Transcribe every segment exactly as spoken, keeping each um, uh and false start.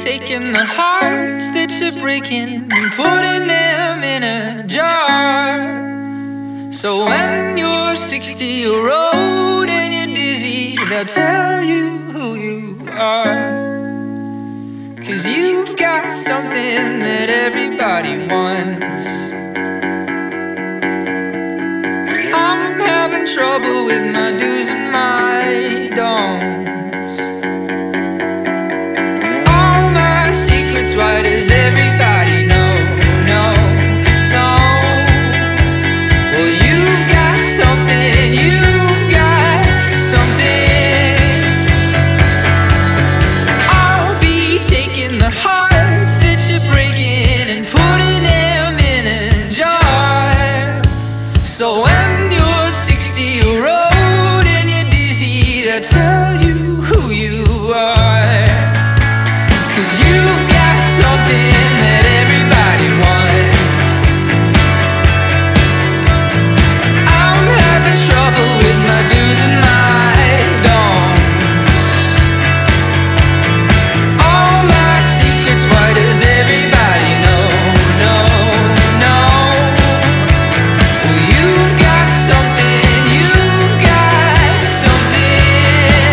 taking the hearts that you're breaking and putting them in a jar. So when you're sixty year old and you're dizzy, they'll tell you who you are. 'Cause you've got something that everybody wants. I'm having trouble with my do's and my don'ts. All my secrets, why does everybody know? No, no. Well, you've got something, you've got something. I'll be taking the hearts that you're breaking and putting them in a jar. So when you're sixty year old and you're dizzy, they'll tell you who you are. 'Cause you've got something that everybody wants. I'm having trouble with my do's and my don'ts. All my secrets, why does everybody know? No, no. Well, you've got something, you've got something.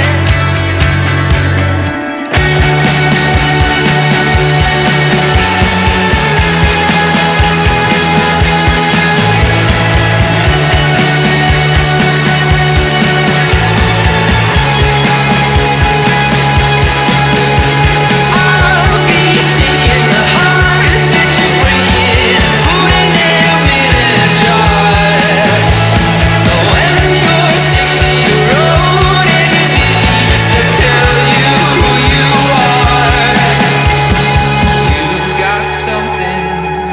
I'll be taking the hearts that you're breaking and putting them in a jar. So when you're sixty year old and you're dizzy, they'll tell you who you are. You've got something.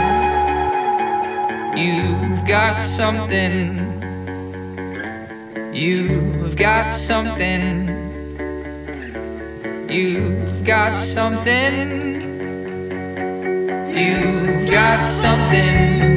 You've got something. You've got something. You've got something. You've got something.